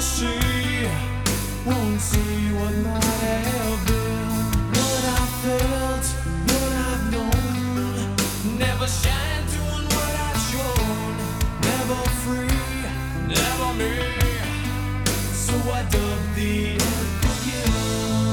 see, won't see what might have been. What I felt, what I've known, never shine doing what I've shown. Never free, never me. So I dug the unforgiven.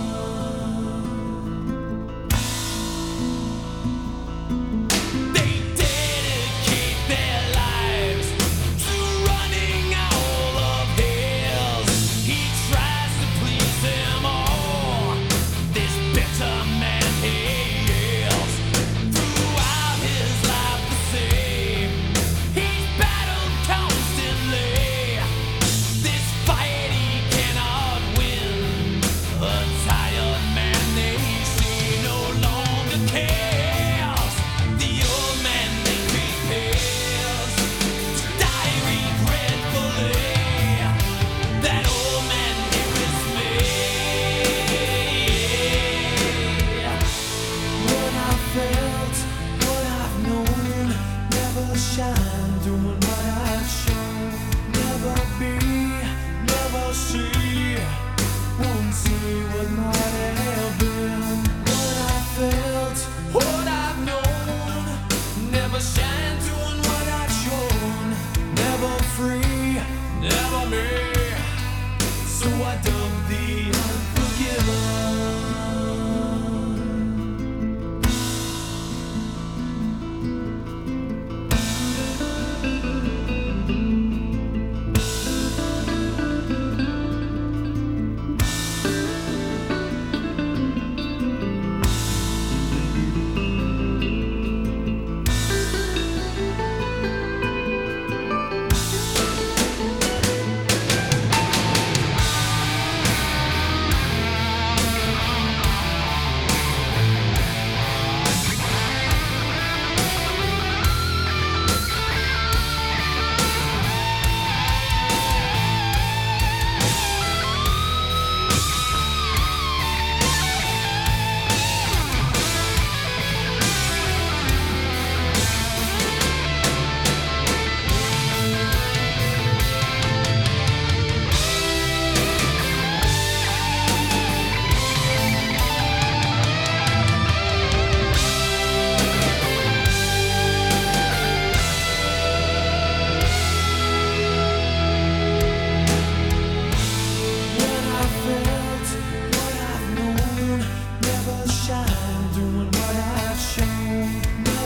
Shine, doing what I've shown. Never be, never see, won't see what might have been. What I felt, what I've known, never shine, doing what I've shown. Never free, never me. So I dug the unforgiven.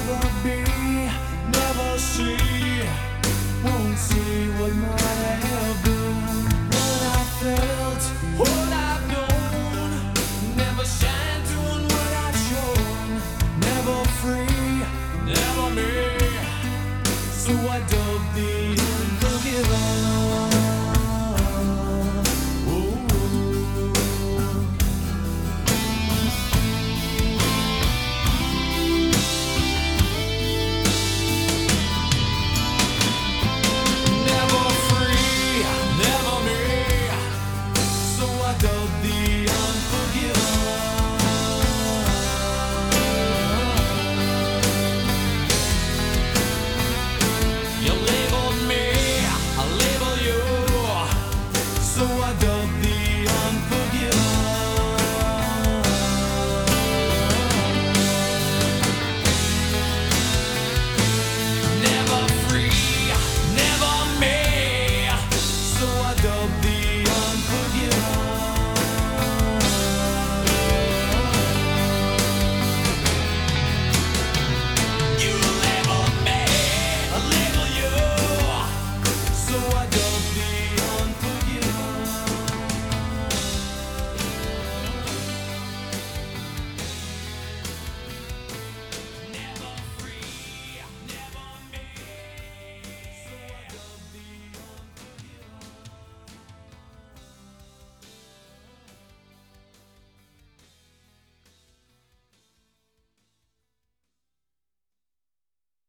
See, won't see what might have